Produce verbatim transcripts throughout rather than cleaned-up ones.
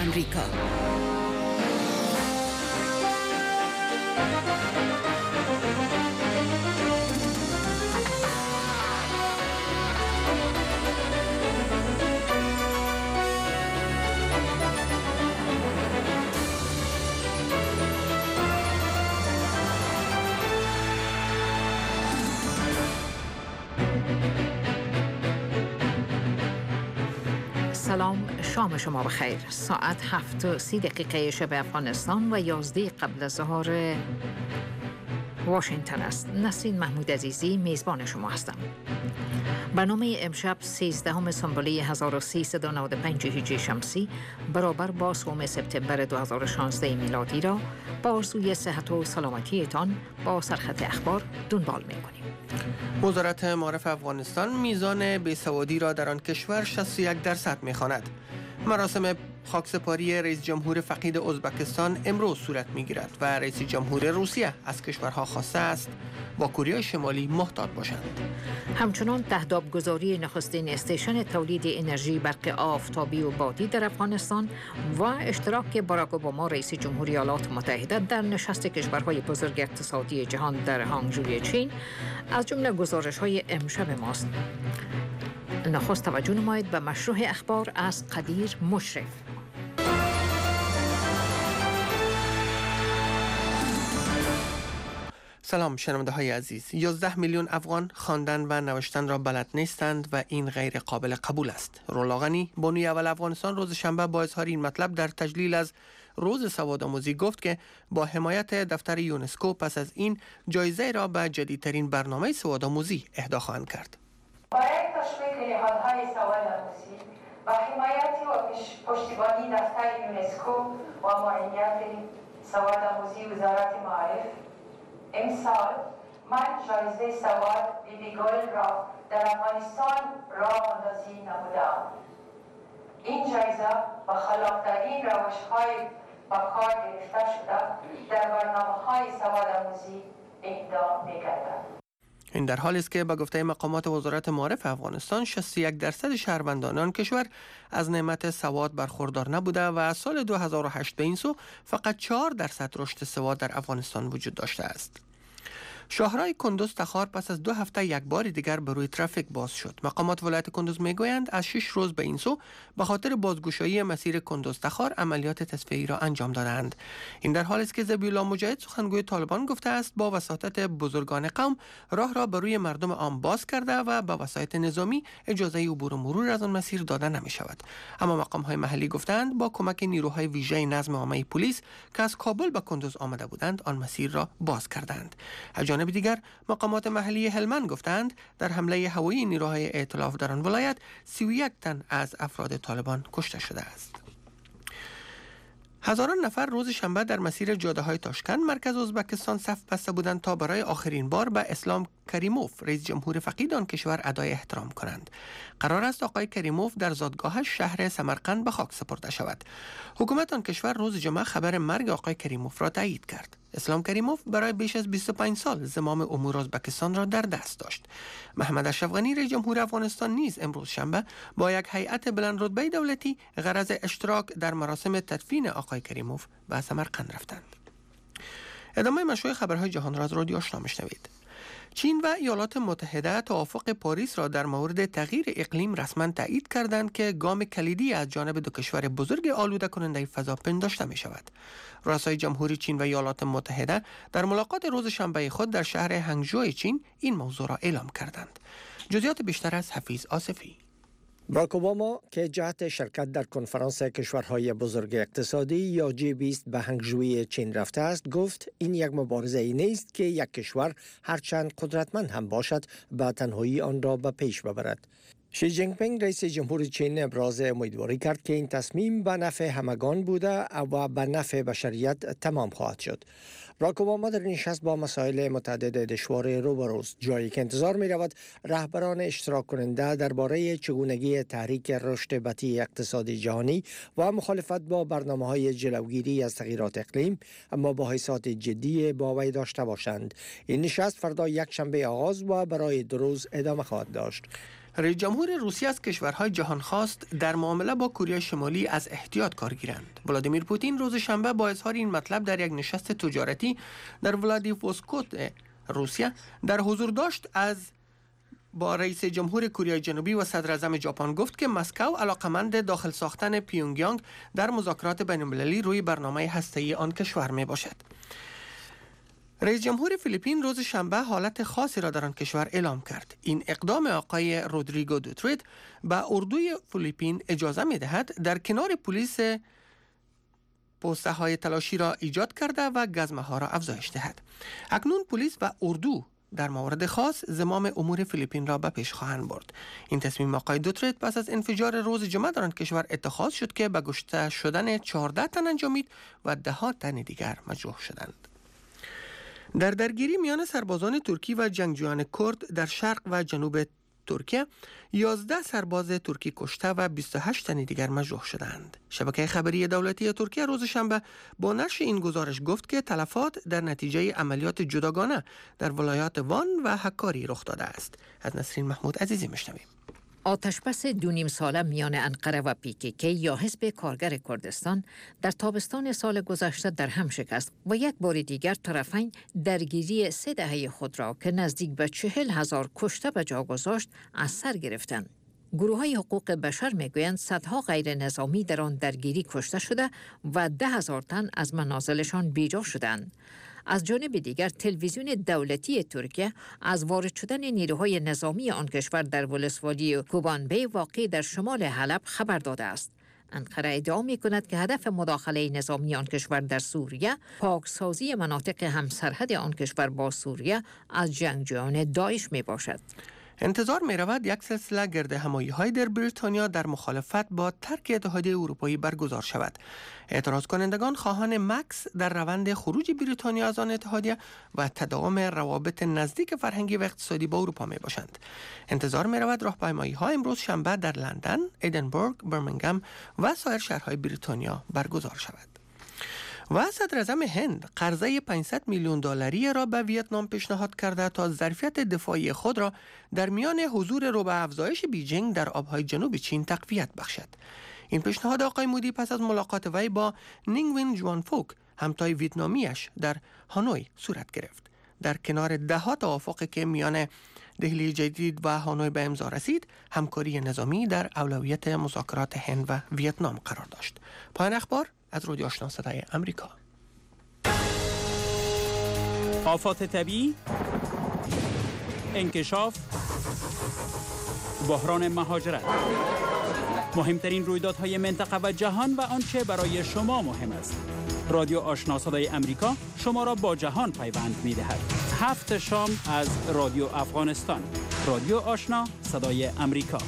امریکا. سلام، شام شما بخیر. ساعت هفت و سی دقیقه شب افغانستان و یازده قبل از ظهر واشنگتن است. نسرین محمود عزیزی میزبان شما هستم. برنامه امشب سیزدهم سنبله هزار و سیصد و نود و پنج هجری شمسی برابر با سوم سپتامبر دو هزار و شانزده میلادی را با آرزوی صحت و سلامتیتان با سرخط اخبار دنبال می‌کنیم. وزارت معارف افغانستان میزان بیسوادی را در آن کشور شصت و یک درصد می‌خواند. مراسم خاکسپاری رئیس جمهور فقید ازبکستان امروز صورت می‌گیرد و رئیس جمهور روسیه از کشورها خواسته است با کره شمالی محتاط باشند. همچنان تهدابگذاری نخستین استیشن تولید انرژی برق آفتابی و بادی در افغانستان و اشتراک باراک اوباما رئیس جمهوری ایالات متحده در نشست کشورهای بزرگ اقتصادی جهان در هانگژوی چین از جمله گزارش‌های امشب ماست. نخست توجه نمایید به مشروع اخبار از قدیر مشرف. سلام شنونده های عزیز. یازده میلیون افغان خواندن و نوشتن را بلد نیستند و این غیر قابل قبول است. رولا غنی بانوی اول افغانستان روز شنبه با اظهار این مطلب در تجلیل از روز سوادآموزی گفت که با حمایت دفتر یونسکو پس از این جایزه را به جدیدترین برنامه سوادآموزی اهدا خواهند کرد. برای تشویق نهادهای سوادآموزی و حمایت و پشتیبانی دفتر یونسکو و معینیت سوادآموزی وزارت معارف امسال من جایزه سواد بی بی گل را در افغانستان راه اندازی نمودم. این جایزه با خلاق‌ترین روش‌های با کار گرفته شده در برنامه‌های سوادآموزی اهدا می‌گردد. این در حالی است که به گفته مقامات وزارت معارف افغانستان شصت و یک درصد شهروندان آن کشور از نعمت سواد برخوردار نبوده و از سال دو هزار و هشت به این سو فقط چهار درصد رشد سواد در افغانستان وجود داشته است. شاهراه کندوز تخار پس از دو هفته یک بار دیگر به روی ترافیک باز شد. مقامات ولایت کندوز میگویند از شش روز به این سو به خاطر بازگشایی مسیر کندوز تخار عملیات تصفیه‌ای را انجام دادند. این در حالی است که ذبیح الله مجاهد سخنگوی طالبان گفته است با وساطت بزرگان قوم راه را به روی مردم عام باز کرده و با وسایط نظامی اجازه عبور و مرور از آن مسیر داده نمی شود. اما مقام‌های محلی گفتند با کمک نیروهای ویژه نظم عامه پلیس که از کابل به کندوز آمده بودند آن مسیر را باز کردند. جانب دیگر مقامات محلی هلمند گفتند در حمله هوایی نیروهای ائتلاف در آن ولایت سی و یک تن از افراد طالبان کشته شده است. هزاران نفر روز شنبه در مسیر جاده‌های تاشکند مرکز ازبکستان صف بسته بودند تا برای آخرین بار به اسلام کریموف رئیس جمهور فقید آن کشور ادای احترام کنند. قرار است آقای کریموف در زادگاهش شهر سمرقند به خاک سپرده شود. حکومت آن کشور روز جمعه خبر مرگ آقای کریموف را تایید کرد. اسلام کریموف برای بیش از بیست و پنج سال زمام امور ازبکستان را در دست داشت. محمد اشرف غنی رئیس جمهور افغانستان نیز امروز شنبه با یک هیئت بلند رتبه دولتی غرض اشتراک در مراسم تدفین آقای کریموف به سمرقند رفتند. ادامه مشروع خبرهای جهان را از رادیو آشنا میشنوید. چین و ایالات متحده توافق پاریس را در مورد تغییر اقلیم رسما تایید کردند که گام کلیدی از جانب دو کشور بزرگ آلوده کننده فضا پنداشته می شود. رؤسای جمهوری چین و ایالات متحده در ملاقات روز شنبه خود در شهر هنگژو چین این موضوع را اعلام کردند. جزئیات بیشتر از حفیظ آصفی. باراک اوباما که جهت شرکت در کنفرانس کشورهای بزرگ اقتصادی یا جی بیست به هنگژوی چین رفته است گفت این یک مبارزه ای نیست که یک کشور هرچند قدرتمند هم باشد به تنهایی آن را به پیش ببرد. شی جین پینگ رئیس جمهور چین ابراز امیدواری کرد که این تصمیم به نفع همگان بوده و به نفع بشریت تمام خواهد شد. باراک اوباما در نشست با مسائل متعدد دشوار روبروست، جایی که انتظار می رود رهبران اشتراک کننده درباره چگونگی تحریک رشد بطیء اقتصادی جهانی و مخالفت با برنامه‌های جلوگیری از تغییرات اقلیم اما با حساسیت جدی با وی داشته باشند. این نشست فردا یک شنبه آغاز و برای دو روز ادامه خواهد داشت. رئیس جمهور روسیه از کشورهای جهان خواست در معامله با کره شمالی از احتیاط کار گیرند. ولادیمیر پوتین روز شنبه با اظهار این مطلب در یک نشست تجارتی در ولادیوستوک روسیه در حضور داشت از با رئیس جمهور کره جنوبی و صدر اعظم ژاپن گفت که مسکو علاقمند داخل ساختن پیونگیانگ در مذاکرات بین‌المللی روی برنامه هسته‌ای آن کشور می باشد. رئیس جمهور فیلیپین روز شنبه حالت خاصی را در آن کشور اعلام کرد. این اقدام آقای رودریگو دوتریت به اردوی فیلیپین اجازه می دهد در کنار پلیس پوسته های تلاشی را ایجاد کرده و گزمه ها را افزایش دهد. اکنون پلیس و اردو در موارد خاص زمام امور فیلیپین را به پیش خواهند برد. این تصمیم آقای دوتریت پس از انفجار روز جمعه در آن کشور اتخاذ شد که به کشته شدن چهارده تن انجامید و ده ها تن دیگر مجروح شدند. در درگیری میان سربازان ترکی و جنگجویان کرد در شرق و جنوب ترکیه یازده سرباز ترکی کشته و بیست و هشت تن دیگر مجروح شدند. شبکه خبری دولتی ترکیه روز شنبه با نشر این گزارش گفت که تلفات در نتیجه عملیات جداگانه در ولایات وان و حکاری رخ داده است. از نسرین محمود عزیزی میشنویم. آتشبس دو نیم ساله میان انقره و پی کی کی یا حزب کارگر کردستان در تابستان سال گذشته در هم شکست و یک بار دیگر طرفین درگیری سه دهه خود را که نزدیک به چهل هزار کشته به جا گذاشت از سر گرفتند. گروه های حقوق بشر میگویند صدها غیر نظامی در آن درگیری کشته شده و ده هزار تن از منازلشان بیجا شدند. از جانب دیگر تلویزیون دولتی ترکیه از وارد شدن نیروهای نظامی آن کشور در ولسوالی کوبانبی واقع در شمال حلب خبر داده است. انقره ادعا می کند که هدف مداخله نظامی آن کشور در سوریه پاکسازی مناطق همسرحد آن کشور با سوریه از جنگجویان داعش می باشد. انتظار می رود یک سلسله گرد همایی های در بریتانیا در مخالفت با ترک اتحادیه اروپایی برگزار شود. اعتراض کنندگان خواهان مکس در روند خروج بریتانیا از آن اتحادیه و تداوم روابط نزدیک فرهنگی و اقتصادی با اروپا می باشند. انتظار می رود راهپیمایی ها امروز شنبه در لندن، ادینبورگ، برمنگهم و سایر شهرهای بریتانیا برگزار شود. و صدر اعظم هند قرضه پانصد میلیون دلاری را به ویتنام پیشنهاد کرده تا ظرفیت دفاعی خود را در میان حضور رو به افزایش بیجینگ در آبهای جنوب چین تقویت بخشد. این پیشنهاد آقای مودی پس از ملاقات وی با نینگوین جوانفوک همتای ویتنامیش در هانوی صورت گرفت. در کنار ده ها توافقی که میان دهلی جدید و هانوی به امضا رسید، همکاری نظامی در اولویت مذاکرات هند و ویتنام قرار داشت. پایان اخبار از رادیو آشنا صدای امریکا. آفات طبیعی، انکشاف، بحران مهاجرت، مهمترین رویدادهای منطقه و جهان و آنچه برای شما مهم است. رادیو آشنا صدای امریکا شما را با جهان پیوند می‌دهد. هفت شام از رادیو افغانستان. رادیو آشنا صدای امریکا.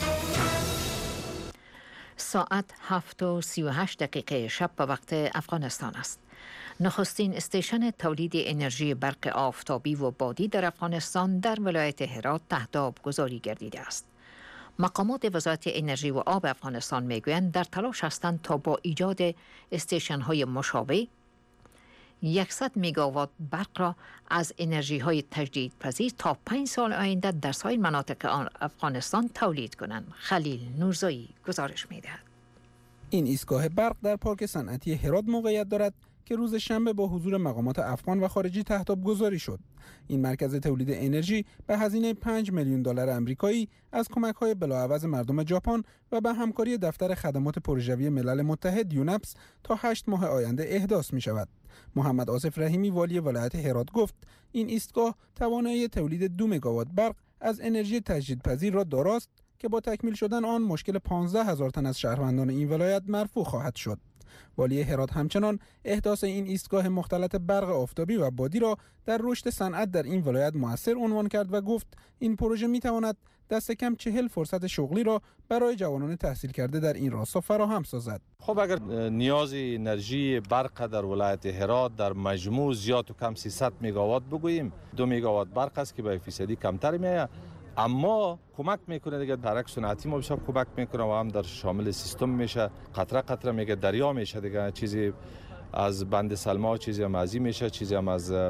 ساعت هفت و سی و هشت دقیقه شب به وقت افغانستان است. نخستین استیشن تولید انرژی برق آفتابی و بادی در افغانستان در ولایت هرات تحت آبگذاری گردیده است. مقامات وزارت انرژی و آب افغانستان میگویند در تلاش هستند تا با ایجاد استیشن های مشابه صد مگاوات برق را از انرژی های تجدیدپذیر تا پنج سال آینده در سایر مناطق افغانستان تولید کنند. خلیل نورزایی گزارش می‌دهد. این ایستگاه برق در پارک صنعتی هرات موقعیت دارد که روز شنبه با حضور مقامات افغان و خارجی تحت آبگذاری شد. این مرکز تولید انرژی به هزینه پنج میلیون دلار آمریکایی از کمک‌های بلاعوض مردم ژاپن و به همکاری دفتر خدمات پروژوی ملل متحد یونپس تا هشت ماه آینده احداث می‌شود. محمد آصف رحیمی والی ولایت هرات گفت این ایستگاه توانایی تولید دو مگاوات برق از انرژی تجدیدپذیر را داراست که با تکمیل شدن آن مشکل پانزده هزار تن از شهروندان این ولایت مرفوع خواهد شد. والی هرات همچنان احداث این ایستگاه مختلط برق آفتابی و بادی را در رشد صنعت در این ولایت مؤثر عنوان کرد و گفت این پروژه می‌تواند دست کم چهل فرصت شغلی را برای جوانان تحصیل کرده در این راستا فراهم سازد. خب اگر نیاز انرژی برق در ولایت هرات در مجموع زیاد و کم سیصد مگاوات بگوییم، دو مگاوات برق است که به فیصدی کمتر میآید، اما کمک میکنه دیگه ترک صنعتی ما بشه کمک میکنه و هم در شامل سیستم میشه، قطره قطره میگه دریا میشه دیگه، چیزی از بند سلما چیزی هم ازی میشه، چیزی هم از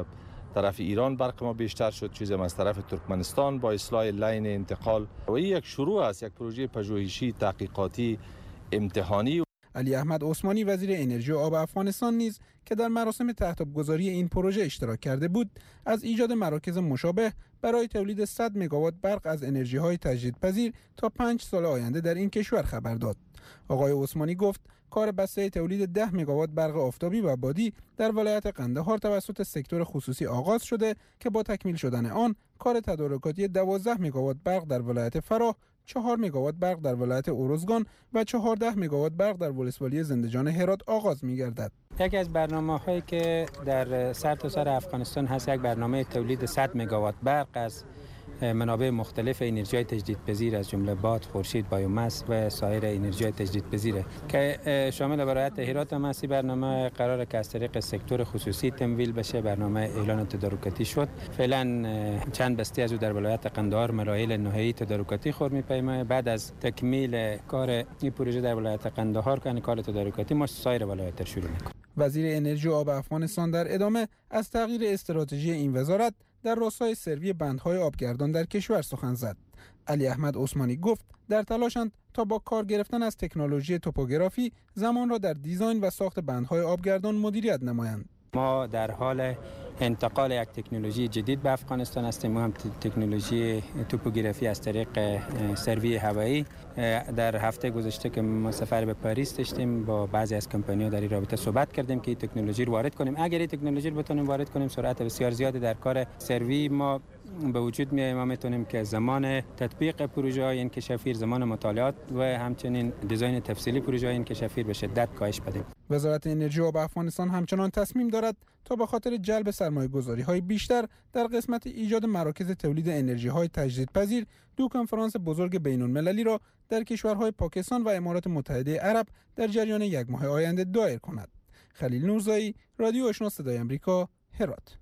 طرف ایران برق ما بیشتر شد، چیزی از طرف ترکمنستان با اصلاح لین انتقال و این یک شروع است، یک پروژه پژوهشی تحقیقاتی امتحانی. علی احمد عثمانی وزیر انرژی و آب افغانستان نیز که در مراسم تحتاب‌گذاری این پروژه اشتراک کرده بود، از ایجاد مراکز مشابه برای تولید صد مگاوات برق از انرژی‌های تجدیدپذیر تا پنج سال آینده در این کشور خبر داد. آقای عثمانی گفت کار بسته تولید ده مگاوات برق آفتابی و بادی در ولایت قندهار توسط سکتور خصوصی آغاز شده که با تکمیل شدن آن کار تدارکاتی دوازده مگاوات برق در ولایت فراه، چهار مگاوات برق در ولایت اروزگان و چهارده مگاوات برق در ولسوالی زندجان هرات آغاز می‌گردد. یکی از برنامه‌هایی که در سرتاسر افغانستان هست یک برنامه تولید صد مگاوات برق از منابع مختلف انرژی تجدیدپذیر از جمله باد، خورشید، بایوماس و سایر انرژی تجدیدپذیره که شامل ولایت هرات هم است. برنامه قراره که از طریق سکتور خصوصی تمویل بشه. برنامه اعلان تدارکاتی شد. فعلا چند بسته از او در ولایت قندهار مراحل نهایی تدارکاتی خور می‌پیمه. بعد از تکمیل کار این پروژه در ولایت قندهار که کار تدارکاتی ما سایر ولایت شروع می‌کنیم. وزیر انرژی و آب افغانستان در ادامه از تغییر استراتژی این وزارت در راستای سروی بندهای آبگردان در کشور سخن زد. علی احمد عثمانی گفت در تلاشند تا با کار گرفتن از تکنولوژی توپوگرافی زمان را در دیزاین و ساخت بندهای آبگردان مدیریت نمایند. ما در حال انتقال یک تکنولوژی جدید به افغانستان هستیم. ما هم تکنولوژی توپوگرافی از طریق سروی هوایی. در هفته گذشته که ما سفر به پاریس داشتیم با بعضی از کمپانی‌ها در این رابطه صحبت کردیم که این تکنولوژی رو وارد کنیم. اگر این تکنولوژی رو بتونیم وارد کنیم سرعت بسیار زیادی در کار سروی ما به وجود میاد. ما میتونیم که زمان تطبیق پروژه های انکشافی، زمان مطالعات و همچنین دیزاین تفصیلی پروژه های انکشافی به شدت کاهش بدیم. وزارت انرژی و آب افغانستان همچنان تصمیم دارد تا به خاطر جلب سرمایه‌گذاری های بیشتر در قسمت ایجاد مراکز تولید انرژی های تجدیدپذیر دو کنفرانس بزرگ بین‌المللی را در کشورهای پاکستان و امارات متحده عرب در جریان یک ماه آینده دایر کند. خلیل نورزایی، رادیو آشنا صدای آمریکا، هرات.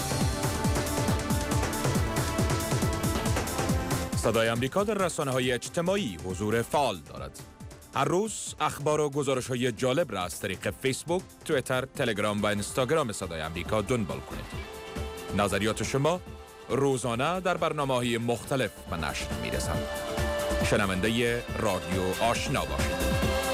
صدای آمریکا در رسانه‌های اجتماعی حضور فعال دارد. هر روز اخبار و گزارش‌های جالب را از طریق فیسبوک، توییتر، تلگرام و اینستاگرام صدای آمریکا دنبال کنید. نظریات شما روزانه در برنامه‌های مختلف به نشر می‌رسند. شنونده رادیو آشنا باشید.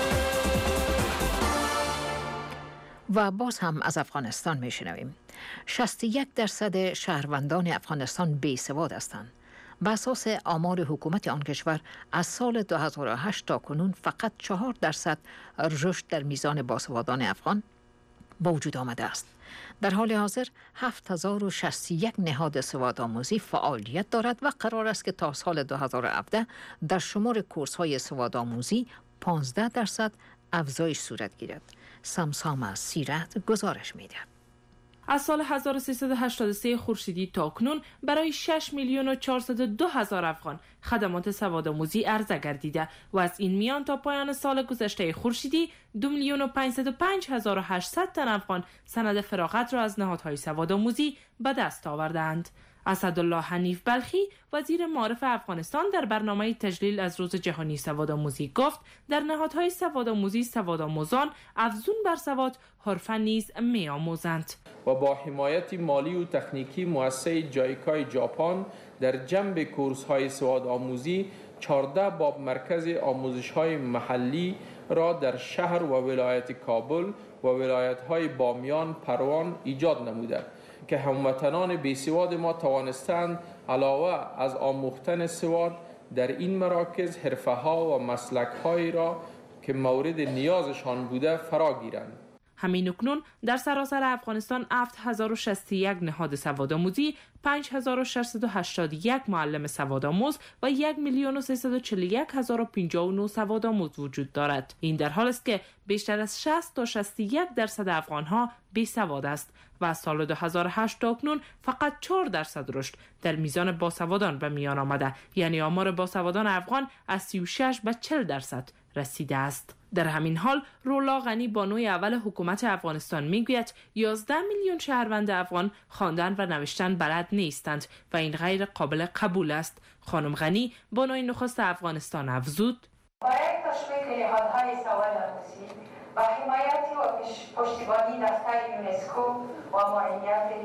و باز هم از افغانستان میشنویم. شصت و یک درصد شهروندان افغانستان بیسواد هستند. بر اساس آمار حکومت آن کشور از سال دو هزار و هشت تا کنون فقط چهار درصد رشد در میزان باسوادان افغان با وجود آمده است. در حال حاضر هفت هزار و شصت و یک نهاد سوادآموزی فعالیت دارد و قرار است که تا سال دو هزار و هفده در شمار کورس‌های سوادآموزی پانزده درصد افزایش صورت گیرد. سمسام از سیرت گزارش می‌دهد. از سال هزار و سیصد و هشتاد و سه خورشیدی تا کنون برای شش میلیون و چهارصد و دو هزار افغان خدمات سوادآموزی عرضه گردیده و از این میان تا پایان سال گذشته خورشیدی دو میلیون و پانصد و پنج هزار و هشتصد تن افغان سند فراغت را از نهادهای سوادآموزی به دست آوردند. اسدالله حنیف بلخی وزیر معارف افغانستان در برنامه تجلیل از روز جهانی سوادآموزی گفت در نهادهای سوادآموزی سوادآموزان افزون بر سواد حرفه نیز می‌آموزند و با حمایت مالی و تکنیکی مؤسسه جایکای ژاپن در جنب کورس‌های سوادآموزی چهارده باب مرکز آموزش‌های محلی را در شهر و ولایت کابل و ولایت‌های بامیان، پروان ایجاد نموده که هموطنان بیسواد ما توانستند علاوه از آموختن سواد در این مراکز حرفه‌ها و مسلک‌هایی را که مورد نیازشان بوده فرا گیرند. همین اکنون در سراسر افغانستان هفت هزار و شصت و یک نهاد سوادآموزی، پنج هزار و ششصد و هشتاد و یک معلم سوادآموز و یک میلیون و سیصد و چهل و یک هزار و پنجاه و نه سوادآموز وجود دارد. این در حالی است که بیشتر از شصت تا شصت و یک درصد افغان‌ها بیسواد است و از سال دو هزار و هشت تا اکنون فقط چهار درصد رشد در میزان باسوادان به میان آمده، یعنی آمار باسوادان افغان از سی و شش به چهل درصد رسیده است. در همین حال رولا غنی بانوی اول حکومت افغانستان میگوید یازده میلیون شهروند افغان خواندن و نوشتن بلد نیستند و این غیر قابل قبول است. خانم غنی بانوی نخست افغانستان افزود: برای تشویق نهادهای سوادآموزی و حمایت و پشتیبانی دفتر یونسکو و معینیت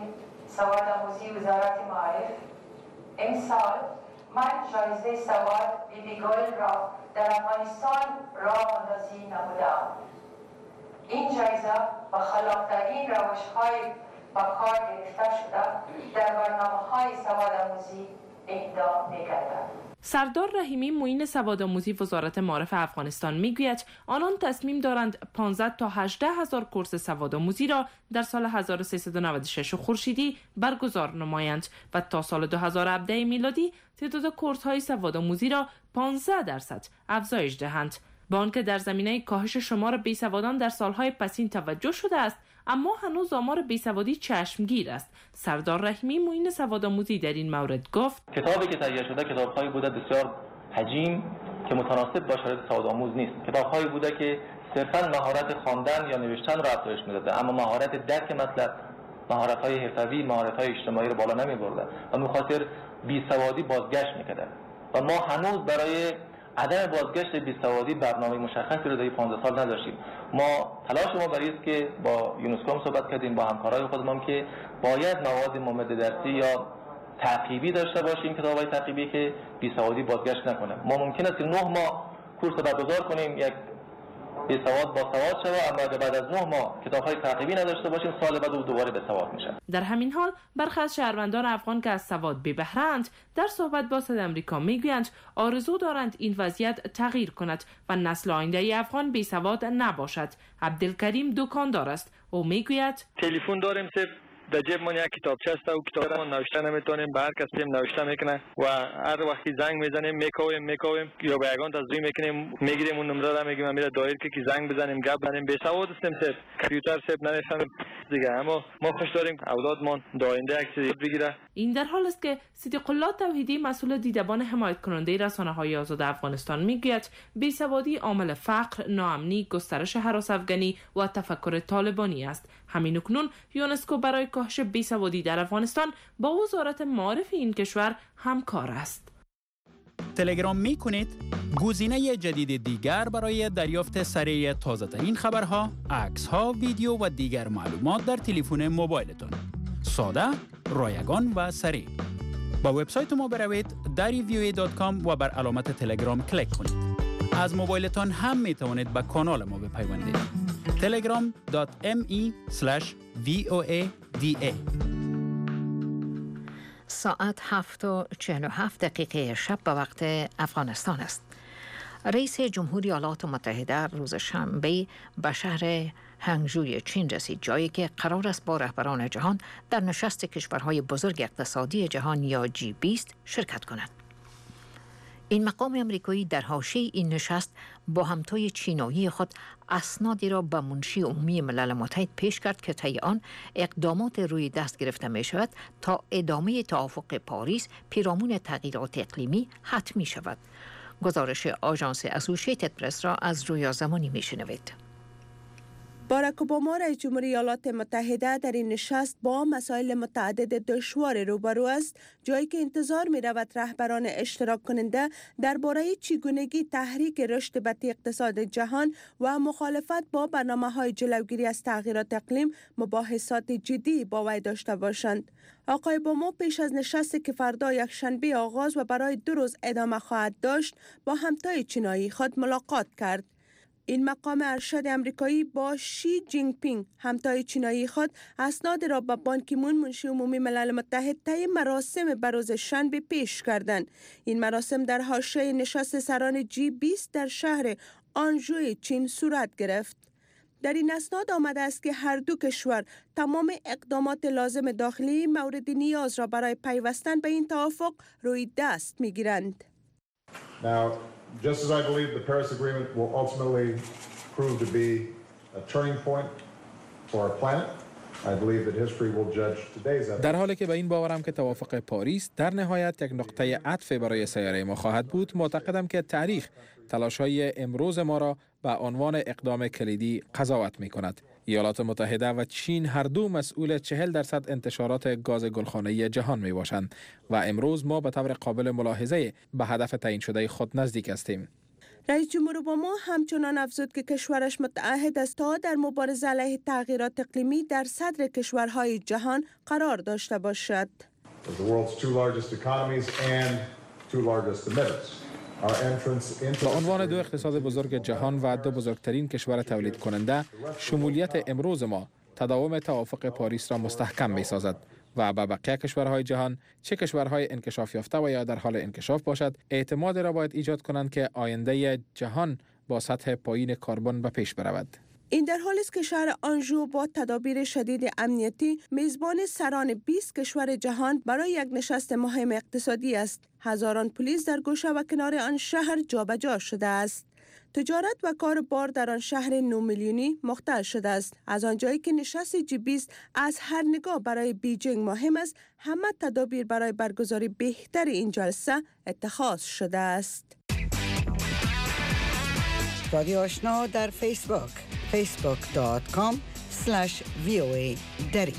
سواد آموزی وزارت معارف امسال من جایزه سواد بی بی گل را در افغانستان راه اندازی نمودم. این جایزه با خلاق‌ترین روش‌های با کار گرفته شده در برنامه‌های سواد آموزی اهدا می‌گردد. سردار رحیمی معین سوادآموزی وزارت معارف افغانستان میگوید آنان تصمیم دارند پانزده تا هجده هزار کورس سوادآموزی را در سال هزار و سیصد و نود و شش خورشیدی برگزار نمایند و تا سال دو هزار و هفده میلادی تعداد کورس های سوادآموزی را پانزده درصد افزایش دهند. با آنکه در زمینه کاهش شمار بیسوادان در سالهای پسین توجه شده است، اما هنوز آمار بیسوادی چشمگیر است. سردار رحیمی معین سوادآموزی در این مورد گفت کتابی که تهیه شده کتاب‌هایی بوده بسیار حجیم که متناسب با شرایط سوادآموز نیست. کتاب‌هایی بوده که صرفاً مهارت خواندن یا نوشتن را افزایش می‌داده، اما مهارت درک مطلب، مهارت‌های حرفوی، مهارت‌های اجتماعی را بالا نمی‌برده و بخاطر بیسوادی بازگشت می‌کرده. و ما هنوز برای عدم بازگشت بیسوادی برنامه مشخصی رو در پانزده سال نداشتیم. ما تلاش ما برای است که با یونسکو هم صحبت کردیم، با همکارای خودمون که باید مواد ممد درسی یا تعقیبی داشته باشیم، کتاب‌های تعقیبی که بیسوادی بازگشت نکنه. ما ممکن است که نه ماه کورس برگزار کنیم، یک بیسواد با سواد شده، اما اگر بعد از نه ماه کتاب‌های تعقیبی نداشته باشیم، سال بعد او دوباره به سواد میشه. در همین حال برخی از شهروندان افغان که از سواد بی بهره‌اند در صحبت با صدای آمریکا میگویند آرزو دارند این وضعیت تغییر کند و نسل آینده افغان بی سواد نباشد. عبدالکریم دکاندار است. او میگوید تلفن داریم صرف در جیب من یک کتابچه است و کتاب ما نوشته نمیتونیم، به هر کسی نوشته میکنه و هر وقتی زنگ میزنیم میکویم میکویم یا به یگان تصویر میکنیم میگیریم اون نمره را میگیم میره دایر که کی زنگ بزنیم گپ بزنیم. بی سواد هستیم، صرف کامپیوتر صرف نمیفهمیم دیگه. اما ما خوش داریم اولادمان داینده یک چیزی بگیره. این در حال است که صدیق الله توحیدی مسئول دیدبان حمایت کننده رسانه‌های آزاد افغانستان میگوید بیسوادی عامل فقر، ناامنی، گسترش هراس افغانی و تفکر طالبانی است. همین اکنون یونسکو برای کاهش بیسوادی در افغانستان با وزارت معارف این کشور همکار است. تلگرام می کنید؟ گزینه جدید دیگر برای دریافت سریع تازه ترین خبرها، عکس ها، ویدیو و دیگر معلومات در تلفن موبایلتان. ساده، رایگان و سریع. با وبسایت ما بروید دری وی او ای دات کام و بر علامت تلگرام کلیک کنید. از موبایلتان هم می توانید به کانال ما بپیوندید. تلگرام دات ام ای اسلش وی او ای دی ای. ساعت هفت و چهل و هفت دقیقه شب به وقت افغانستان است. رئیس جمهوری ایالات متحده روز شنبه به شهر هنگژوی چین رسید، جایی که قرار است با رهبران جهان در نشست کشورهای بزرگ اقتصادی جهان یا جی بیست شرکت کند. این مقام امریکایی در حاشیه این نشست با همتای چینایی خود اسنادی را به منشی عمومی ملل متحد پیش کرد که طی آن اقدامات روی دست گرفته می شود تا ادامه توافق پاریس پیرامون تغییرات اقلیمی حتمی شود. گزارش آژانس اسوسییتد پرس را از رویا زمانی می شنوید. باراک اوباما رئیس جمهوری ایالات متحده در این نشست با مسائل متعدد دشوار روبرو است، جایی که انتظار می رود رهبران اشتراک کننده درباره چگونگی تحریک رشد بطی اقتصاد جهان و مخالفت با برنامه‌های جلوگیری از تغییرات اقلیم مباحثات جدی با وی داشته باشند. آقای اوباما پیش از نشستی که فردا یکشنبه آغاز و برای دو روز ادامه خواهد داشت با همتای چینایی خود ملاقات کرد. این مقام ارشد امریکایی با شی جینگ پینگ همتای چینایی خود اسناد را به بان کی مون منشی عمومی ملل متحد طی مراسم بروز شنبه پیش کردند. این مراسم در حاشیه نشست سران جی بیست در شهر آنژوی چین صورت گرفت. در این اسناد آمده است که هر دو کشور تمام اقدامات لازم داخلی مورد نیاز را برای پیوستن به این توافق روی دست می‌گیرند. Now, just as I believe the Paris Agreement will ultimately prove to be a turning point for our planet, I believe that history will judge today's evidence. در حالی که به این باورم که توافق پاریس در نهایت یک نقطه عطف برای سیاره ما خواهد بود، معتقدم که تاریخ تلاش‌های امروز ما را به عنوان اقدام کلیدی قضاوت می‌کند. ایالات متحده و چین هر دو مسئول چهل درصد انتشارات گاز گلخانه‌ای جهان میباشند و امروز ما به طور قابل ملاحظه به هدف تعیین شده خود نزدیک هستیم. رئیس جمهور اوباما همچنان افزود که کشورش متعهد است تا در مبارزه علیه تغییرات اقلیمی در صدر کشورهای جهان قرار داشته باشد. با عنوان دو اقتصاد بزرگ جهان و دو بزرگترین کشور تولید کننده، شمولیت امروز ما تداوم توافق پاریس را مستحکم می سازد و به بقیه کشورهای جهان، چه کشورهای انکشاف یافته و یا در حال انکشاف باشد، اعتماد را باید ایجاد کنند که آینده جهان با سطح پایین کربن به پیش برود. این در حالی است که شهر آنژو با تدابیر شدید امنیتی میزبان سران بیست کشور جهان برای یک نشست مهم اقتصادی است. هزاران پلیس در گوشه و کنار آن شهر جابجا شده است. تجارت و کار بار در آن شهر نه میلیونی مختل شده است. از آنجایی که نشست جی بیست از هر نگاه برای بیجینگ مهم است، همه تدابیر برای برگزاری بهتر این جلسه اتخاذ شده است. رادیو آشنا در فیسبوک فیسبوک دات کام اسلش وی او ای دری.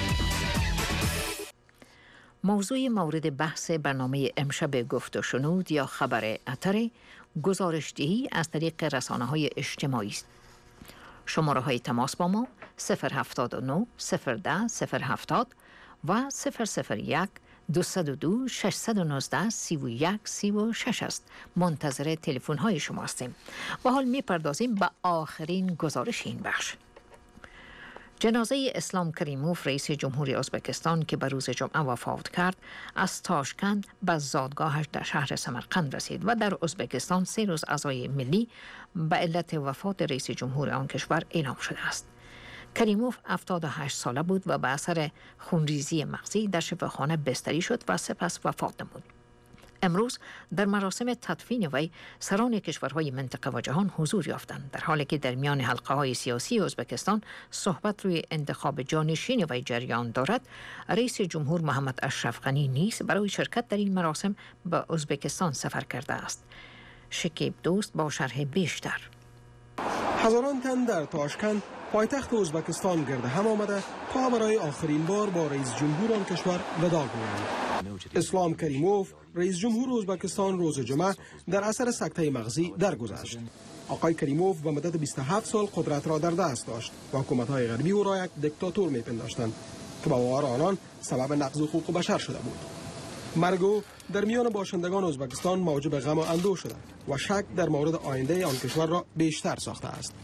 موضوع مورد بحث برنامه امشب گفت و شنود یا خبر اتر گزارشدهی از طریق رسانه‌های اجتماعی است. شماره های تماس با ما صفر هفتاد و نه صفر ده صفر هفتاد و صفر صفر یک دویست و دو ششصد و نوزده سی و یک سی و شش است. منتظر تلفن های شما هستیم. و حال می پردازیم به آخرین گزارش این بخش. جنازه اسلام کریموف رئیس جمهوری ازبکستان که به روز جمعه وفات کرد از تاشکند به زادگاهش در شهر سمرقند رسید و در ازبکستان سه روز عزای ملی به علت وفات رئیس جمهور آن کشور اعلام شده است. کریموف هفتاد و هشت ساله بود و به اثر خونریزی مغزی در شفاخانه بستری شد و سپس وفات نمود. امروز در مراسم تدفین وی سران کشورهای منطقه و جهان حضور یافتند، در حالی که در میان حلقه های سیاسی ازبکستان صحبت روی انتخاب جانشین وی جریان دارد. رئیس جمهور محمد اشرف غنی نیز برای شرکت در این مراسم به ازبکستان سفر کرده است. شکیب دوست با شرح بیشتر. هزاران تن در تاشکند پایتخت ازبکستان گرد هم آمده تا برای آخرین بار با رئیس جمهور آن کشور وداع گویند. اسلام کریموف رئیس جمهور ازبکستان روز جمعه در اثر سکته مغزی درگذشت. آقای کریموف به مدت بیست و هفت سال قدرت را در دست داشت و حکومت‌های غربی او را یک دیکتاتور می‌پنداشتند که به باور آنان سبب نقض حقوق بشر شده بود. مرگ او در میان باشندگان ازبکستان موجب غم و اندوه شده و شک در مورد آینده آن کشور را بیشتر ساخته است.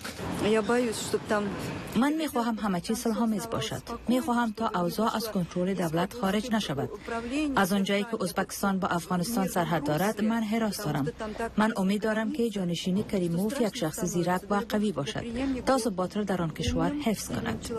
من میخواهم همه چیز سلحامیز باشد. میخواهم تا اوضاع از کنترل دولت خارج نشود. از آنجایی که ازبکستان با افغانستان سرحد دارد، من حراس دارم. من امید دارم که جانشینی کریموف یک شخص زیرک و قوی باشد تا ثبات را در آن کشور حفظ کند.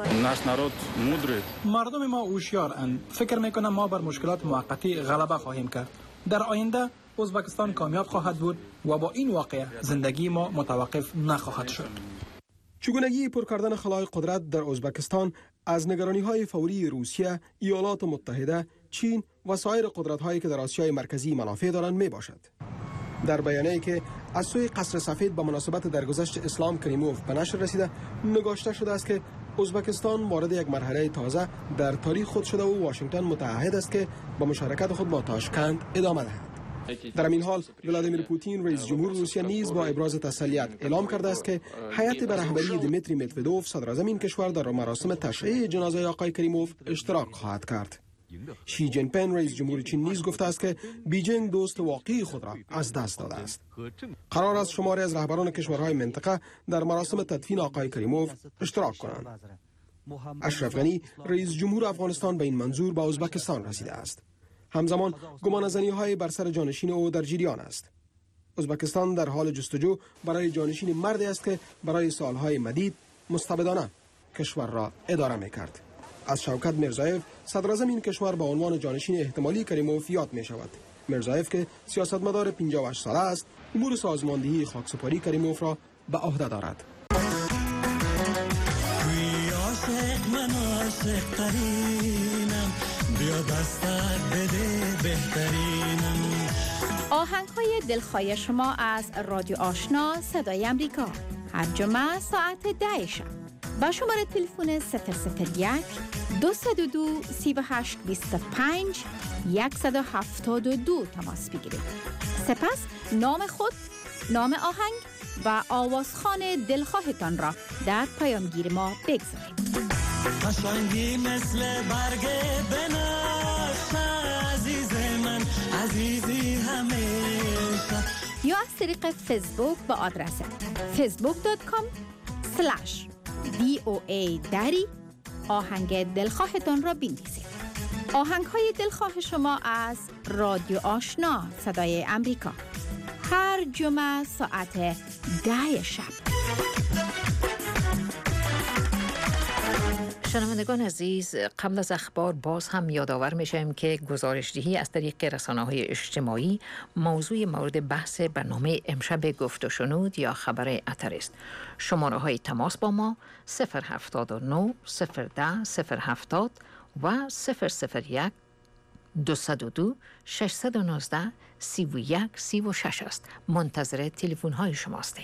مردم ما هوشیارند. فکر میکنم ما بر مشکلات موقتی غلبه خواهیم کرد. در آینده ازبکستان کامیاب خواهد بود و با این واقعه زندگی ما متوقف نخواهد شد. چگونگی پر کردن خلای قدرت در ازبکستان از نگرانی‌های فوری روسیه، ایالات متحده، چین و سایر قدرت‌هایی که در آسیای مرکزی منافع دارند میباشد. در بیانیه‌ای که از سوی قصر سفید به مناسبت درگذشت اسلام کریموف به نشر رسیده نگاشته شده است که ازبکستان وارد یک مرحله تازه در تاریخ خود شده و واشنگتن متعهد است که با مشارکت خود با تاشکند ادامه دهد. در این حال ولادیمیر پوتین رئیس جمهور روسیه نیز با ابراز تسلیت اعلام کرده است که هیئت به رهبری دیمیتری مدودوف صدر اعظم این کشور در مراسم تشییع جنازه آقای کریموف اشتراک خواهد کرد. شی جین پین رئیس جمهور چین نیز گفته است که بیجینگ دوست واقعی خود را از دست داده است. قرار است شماری از رهبران کشورهای منطقه در مراسم تدفین آقای کریموف اشتراک کنند. اشرف غنی رئیس جمهور افغانستان به این منظور به ازبکستان رسیده است. همزمان گمانه‌زنی‌های بر سر جانشین او در جریان است. ازبکستان در حال جستجو برای جانشین مردی است که برای سالهای مدید مستبدانه کشور را اداره می‌کرد. از شوکت میرزایف صدر اعظم این کشور با عنوان جانشین احتمالی کریموف یاد می شود. میرزایف که سیاستمدار پنجاه و هشت ساله است، امور سازماندهی خاکسپاری کریموف را به عهده دارد. آهنگ‌های دلخواه شما از رادیو آشنا صدای امریکا هر جمعه ساعت ده شب با شماره تلفن صفر صفر یک دویست و دو سی و هشت بیست و پنج صد و هفتاد و دو تماس بگیرید. سپس نام خود نام آهنگ و آوازخوان دلخواهتان را در پیامگیر ما بگذارید. قشنگی مثل برگ بنفش عزیز من عزیزی همیشه، یا از طریق فیسبوک با آدرس فیسبوک دات کام اسلش وی او ای دری آهنگ دلخواهتان را بنویسید. آهنگ های دلخواه شما از رادیو آشنا صدای امریکا هر جمعه ساعت ده شب. شنوندگان عزیز، قبل از اخبار باز هم یادآور میشیم که گزارشدهی از طریق رسانه‌های اجتماعی موضوع مورد بحث برنامه امشب گفت و شنود یا خبر اتر است. شماره های تماس با ما صفر هفتاد و نه صفر ده صفر هفتاد و صفر صفر یک دویست و دو ششصد و نوزده سی و یک سی و شش است. منتظر تلفن های شما هستیم.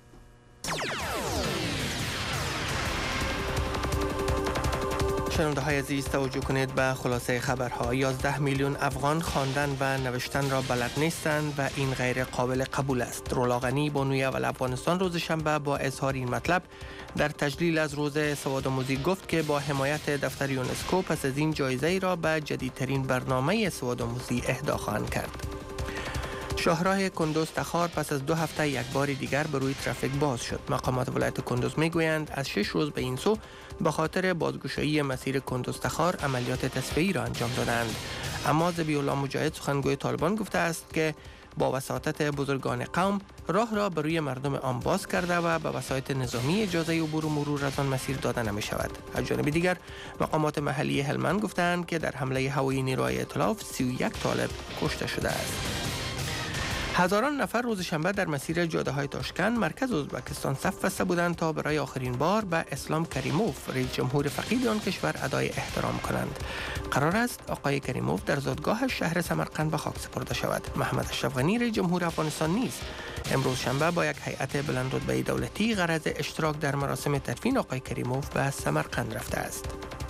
شنونده های عزیز، توجه کنید به خلاصه خبرها. یازده میلیون افغان خواندن و نوشتن را بلد نیستند و این غیر قابل قبول است. رولا غنی بانوی اول افغانستان روز شنبه با اظهار این مطلب در تجلیل از روز سوادآموزی گفت که با حمایت دفتر یونسکو پس از این جایزه ای را به جدیدترین برنامه سوادآموزی اهدا خواهند کرد. شاهراه کندوز تخار پس از دو هفته یک بار دیگر به روی ترافیک باز شد. مقامات ولایت کندوز میگویند از شش روز به این سو به خاطر بازگشایی مسیر کندوز تخار عملیات تصفیه‌ای را انجام دادند. اما ذبیح الله مجاهد سخنگوی طالبان گفته است که با وساطت بزرگان قوم راه را به روی مردم عام باز کرده و به وسایط نظامی اجازه عبور و مرور از آن مسیر داده نمی شود. از جانب دیگر مقامات محلی هلمند گفتند که در حمله هوایی نیروی ائتلاف سی و یک طالب کشته شده است. هزاران نفر روز شنبه در مسیر جاده های تاشکند مرکز ازبکستان صف بسته بودند تا برای آخرین بار به اسلام کریموف رئیس جمهور فقید آن کشور ادای احترام کنند. قرار است آقای کریموف در زادگاه شهر سمرقند به خاک سپرده شود. محمد اشرف غنی رئیس جمهور افغانستان نیز امروز شنبه با یک هیئت بلند رتبه دولتی غرض اشتراک در مراسم تدفین آقای کریموف به سمرقند رفته است.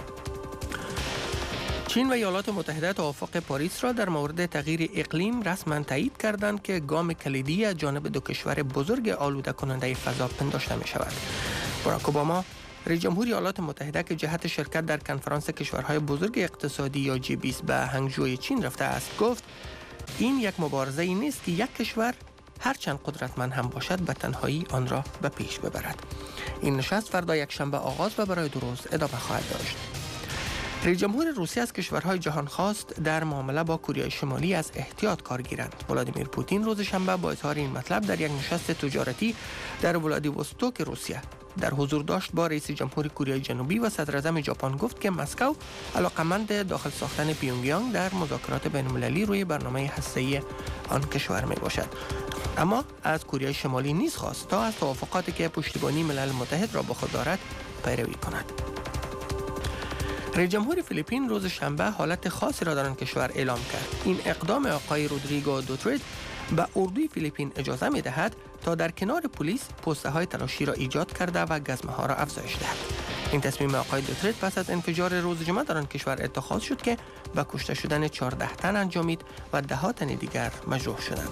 چین و ایالات متحده توافق پاریس را در مورد تغییر اقلیم رسما تایید کردند که گام کلیدی از جانب دو کشور بزرگ آلوده کننده فضا پنداشته می شود. باراک اوباما رئیس جمهور ایالات متحده که جهت شرکت در کنفرانس کشورهای بزرگ اقتصادی یا جی بیست به هنگجوی چین رفته است گفت این یک مبارزه ای نیست که یک کشور هرچند قدرتمند هم باشد به تنهایی آن را به پیش ببرد. این نشست فردا یک شنبه آغاز و برای دو روز ادامه خواهد داشت. رئیس جمهور روسیه از کشورهای جهان خواست در معامله با کره شمالی از احتیاط کار گیرند. ولادیمیر پوتین روز شنبه با اظهار این مطلب در یک نشست تجارتی در ولادیوستوک روسیه در حضور داشت با رئیس جمهور کره جنوبی و صدر اعظم ژاپن گفت که مسکو علاقمند داخل ساختن پیونگیانگ در مذاکرات بین‌المللی روی برنامه هسته‌ای آن کشور می باشد. اما از کره شمالی نیز خواست تا از توافقاتی که پشتیبانی ملل متحد را با خود دارد پیروی کند. رئیس جمهور فیلیپین روز شنبه حالت خاصی را در آن کشور اعلام کرد. این اقدام آقای رودریگو دوترت به اردوی فیلیپین اجازه می دهد تا در کنار پلیس پوسته های تلاشی را ایجاد کرده و گزمه ها را افزایش دهد. این تصمیم آقای دوترت پس از انفجار روز جمعه در آن کشور اتخاذ شد که به کشته شدن چهارده تن انجامید و ده ها تن دیگر مجروح شدند.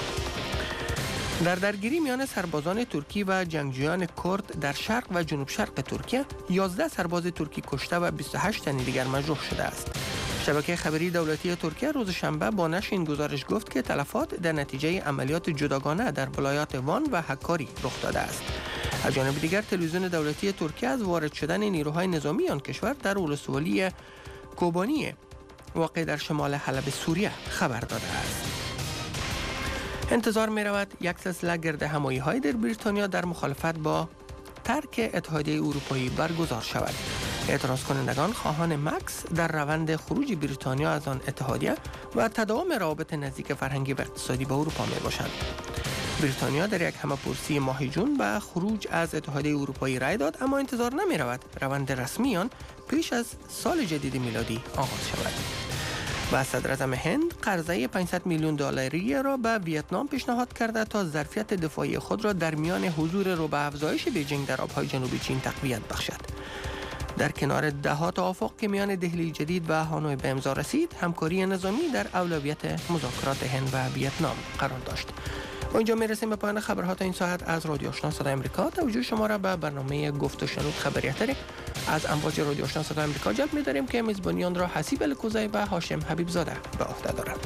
در درگیری میان سربازان ترکی و جنگجویان کرد در شرق و جنوب شرق ترکیه یازده سرباز ترکی کشته و بیست و هشت تن دیگر مجروح شده است. شبکه خبری دولتی ترکیه روز شنبه با نشر این گزارش گفت که تلفات در نتیجه عملیات جداگانه در ولایات وان و حکاری رخ داده است. از جانب دیگر تلویزیون دولتی ترکیه از وارد شدن نیروهای نظامی آن کشور در ولسوالی کوبانی واقع در شمال حلب سوریه خبر داده است. انتظار می رود یک سلسله گرد همایی های در بریتانیا در مخالفت با ترک اتحادیه اروپایی برگزار شود. اعتراض کنندگان خواهان مکس در روند خروج بریتانیا از آن اتحادیه و تداوم روابط نزدیک فرهنگی و اقتصادی با اروپا می باشند. بریتانیا در یک همه‌پرسی ماه جون به خروج از اتحادیه اروپایی رای داد، اما انتظار نمی رود روند رسمی آن پیش از سال جدید میلادی آغاز شود. و صدر اعظم هند قرضه پانصد میلیون دلاری را به ویتنام پیشنهاد کرده تا ظرفیت دفاعی خود را در میان حضور رو به افزایش بیجینگ در آبهای جنوبی چین تقویت بخشد. در کنار ده ها توافق که میان دهلی جدید و هانوی به امضا رسید، همکاری نظامی در اولویت مذاکرات هند و ویتنام قرار داشت. با اینجا میرسیم به پایان خبرها تا این ساعت از رادیو آشنا صدای آمریکا. توجه شما را به برنامه گفت و شنود خبری‌تری از امواج رادیو آشنا صدای آمریکا جلب می‌داریم که میزبانیان را حسیب الکوزی و هاشم حبیب زاده به عهده دارند.